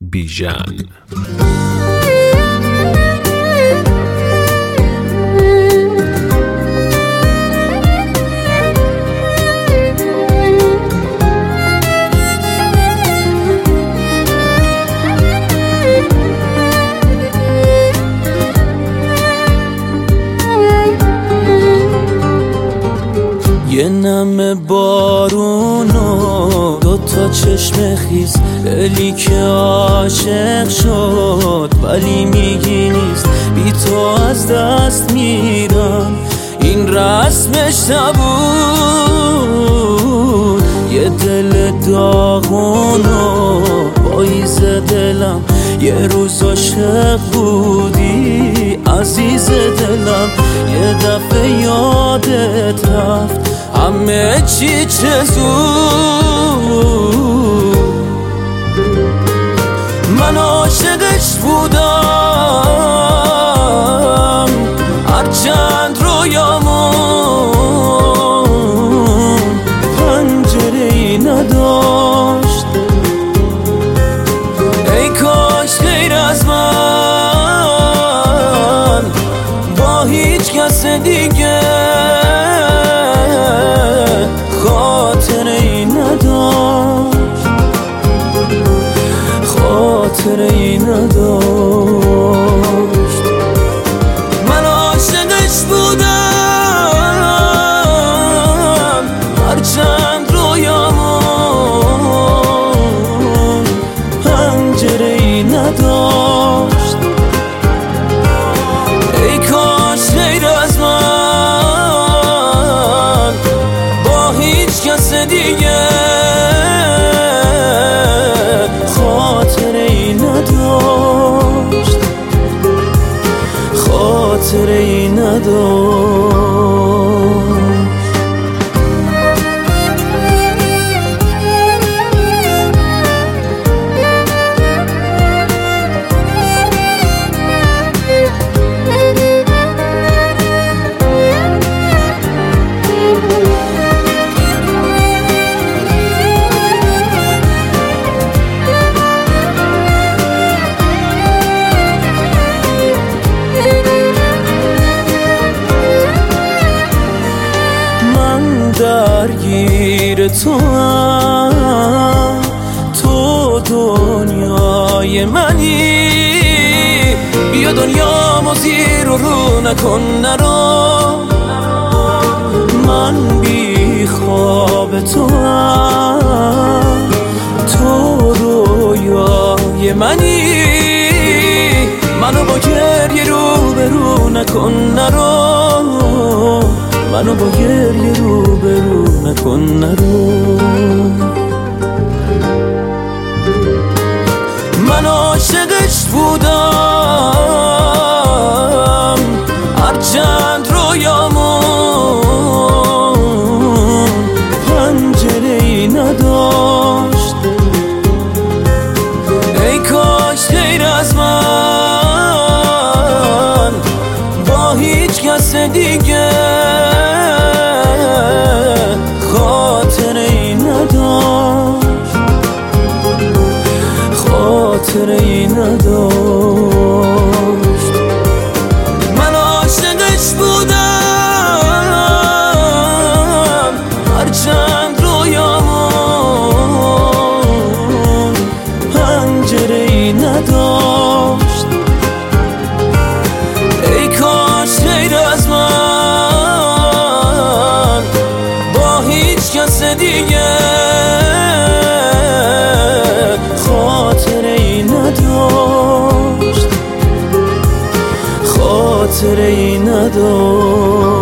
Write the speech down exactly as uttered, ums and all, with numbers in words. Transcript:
بیژن. یه نم بارون و دوتا چشم خیز، دلی که عاشق شد ولی میگی نیست، بی تو از دست میرم این رسمش نبود. یه دل داغون و پاییز دلم، یه روز عاشق بودی عزیز دلم، یه دفعه یادت رفت همه چی چه زود. من عاشقش بودم هرچند رویامون پنجره‌ای نداشت، ای کاش غیر از من با هیچ کس دیگه خاطره‌ای نداشت، خاطره‌ای نداشت. من عاشقش بودم هرچند رویامون پنجره‌ای نداشت، ای کاش غیر از من با هیچ کس دیگه خاطره‌ای نداشت، خاطره‌ای نداشت. درگیر تو هم، تو دنیای منی، بیا دنیامو زیر و رو نکن نرو. من بی خواب تو هم، تو رویای منی، منو با گریه رو به رو نکن نرو، منو با گریه رو به رو نکن نرو. من عاشقش بودم هرچند رویامون پنجره‌ای نداشت، ای کاش غیر از من با هیچ کس دیگه خاطره‌ای نداشت، خاطره‌ای نداشت. من عاشقش بودم هرچند رویامون پنجره‌ای نداشت، ای کاش غیر از من با هیچ کس دیگه خاطره‌ای نداشت، خاطره‌ای نداشت.